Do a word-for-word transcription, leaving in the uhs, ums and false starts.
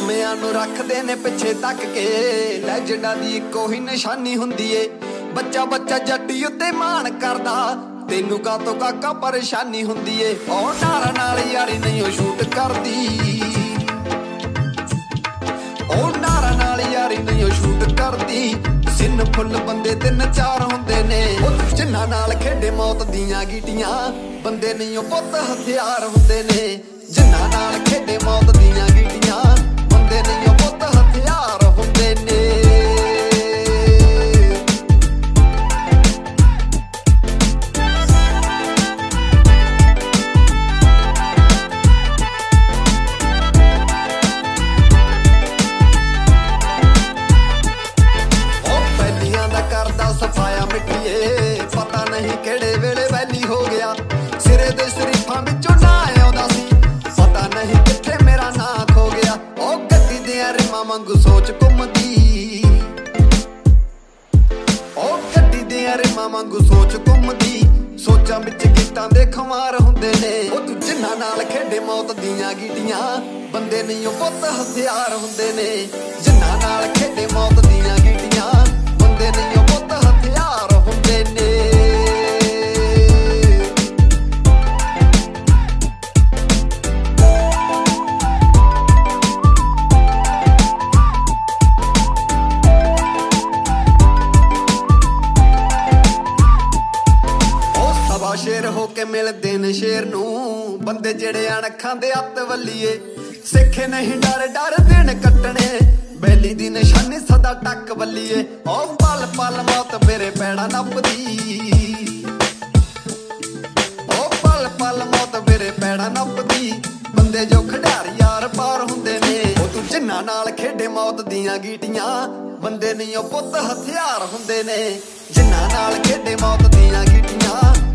ਨਵਿਆਂ ਨੂੰ ਰੱਖਦੇ ਨੇ ਪਿੱਛੇ ਤੱਕ ਕੇ, ਲੈਜੈਂਡਾਂ ਦੀ ਇੱਕੋ ਹੀ ਨਿਸ਼ਾਨੀ ਹੁੰਦੀ ਏ। ਬੱਚਾ ਬੱਚਾ ਜੱਟੀ ਉੱਤੇ ਮਾਣ ਕਰਦਾ, ਤੈਨੂੰ ਕਾਤੋਂ ਕਾਕਾ ਪਰੇਸ਼ਾਨੀ ਹੁੰਦੀ ਏ। ਉਹ ਨਾਰਾ ਨਾਲ ਯਾਰੀ ਨਹੀਂ ਉਹ ਸ਼ੂਟ ਕਰਦੀ, ਉਹ ਨਾਰਾ ਨਾਲ ਯਾਰੀ ਨਹੀਂ ਉਹ ਸ਼ੂਟ ਕਰਦੀ। ਸਿੰਨ ਫੁੱਲ ਬੰਦੇ ਤਿੰਨ ਚਾਰ ਹੁੰਦੇ ਨੇ, ਉਹ ਜਿਨ੍ਹਾਂ ਨਾਲ ਖੇਡੇ ਮੌਤ ਦੀਆਂ ਗੀਟੀਆਂ। ਬੰਦੇ ਨਹੀਂ ਉਹ ਪੁੱਤ ਹਥਿਆਰ ਹੁੰਦੇ ਨੇ, ਜਿਨ੍ਹਾਂ ਨਾਲ ਖੇਡੇ ਮੌਤ ਦੀਆਂ ਗੀਟੀਆਂ। ਬੰਦੇ ਨਹੀਂ ਉਹ ਪੁੱਤ ਹਥਿਆਰ ਹੁੰਦੇ ਨੇ। ਸਫਾਇਆ ਮਿੱਟੀਏ ਪਤਾ ਨਹੀਂ ਕਿਹੜੇ ਵੇਲੇ ਵੈਲੀ ਹੋ ਗਿਆ, ਸਿਰੇ ਦੇ ਸ਼ਰੀਫਾਂ ਵਿੱਚੋਂ ਨਾ ਆਉਂਦਾ ਸੀ, ਪਤਾ ਨਹੀਂ ਕਿੱਥੇ ਮੇਰਾ ਨਾਂ ਖੋ ਗਿਆ। ਉਹ ਗੱਡੀ ਦੀਆਂ ਰਿਮਾਂ ਵਾਂਗੂ ਸੋਚ ਘੁੰਮਦੀ, ਉਹ ਗੱਡੀ ਦੀਆਂ ਰਿਮਾਂ ਵਾਂਗੂ ਸੋਚ ਘੁੰਮਦੀ। ਸੋਚਾਂ ਵਿੱਚ ਗੀਤਾਂ ਦੇ ਖੁਮਾਰ ਹੁੰਦੇ ਨੇ, ਉਹ ਤੂੰ ਜਿਨ੍ਹਾਂ ਨਾਲ ਖੇਡੇ ਮੌਤ ਦੀਆਂ ਗੀਟੀਆਂ। ਬੰਦੇ ਨਹੀਂ ਉਹ ਪੁੱਤ ਹਥਿਆਰ ਹੁੰਦੇ ਨੇ, ਜਿਨ੍ਹਾਂ ਨਾਲ ਖੇਡੇ ਮੌਤ ਦੀਆਂ ਗੀਟੀਆਂ। ਬੰਦੇ ਨਹੀਂ ਉਹ ਪੁੱਤ ਹਥਿਆਰ ਹੁੰਦੇ ਨੇ। ਉਹ ਸਵਾ ਸ਼ੇਰ ਹੋ ਕੇ ਮਿਲਦੇ ਨੇ ਸ਼ੇਰ ਨੂੰ, ਬੰਦੇ ਜਿਹੜੇ ਅਣਖਾਂ ਦੇ ਅੱਤ ਵੱਲੀਏ। ਸਿੱਖੇ ਨਹੀਂ ਡਰ ਡਰ ਦਿਨ ਕੱਟਣੇ, ਬੈਲੀ ਦੀ ਨਿਸ਼ਾਨੀ ਸਦਾ ਟੱਕ ਵੱਲੀਏ। ਉਹ ਪਲ ਪਲ ਮੌਤ ਮੇਰੇ ਪੈੜਾਂ ਨੱਪਦੀ, ਉਹ ਪਲ ਪਲ ਮੌਤ ਮੇਰੇ ਪੈੜਾਂ ਨੱਪਦੀ। ਬੰਦੇ ਜੋ ਖਿਡਾਰੀ ਯਾਰ ਪਾਰ ਹੁੰਦੇ ਨੇ, ਉਹ ਤੂੰ ਜਿਨ੍ਹਾਂ ਨਾਲ ਖੇਡੇ ਮੌਤ ਦੀਆਂ ਗੀਟੀਆਂ। ਬੰਦੇ ਨਹੀਂ ਉਹ ਪੁੱਤ ਹਥਿਆਰ ਹੁੰਦੇ ਨੇ, ਜਿਨ੍ਹਾਂ ਨਾਲ ਖੇਡੇ ਮੌਤ ਦੀਆਂ ਗੀਟੀਆਂ।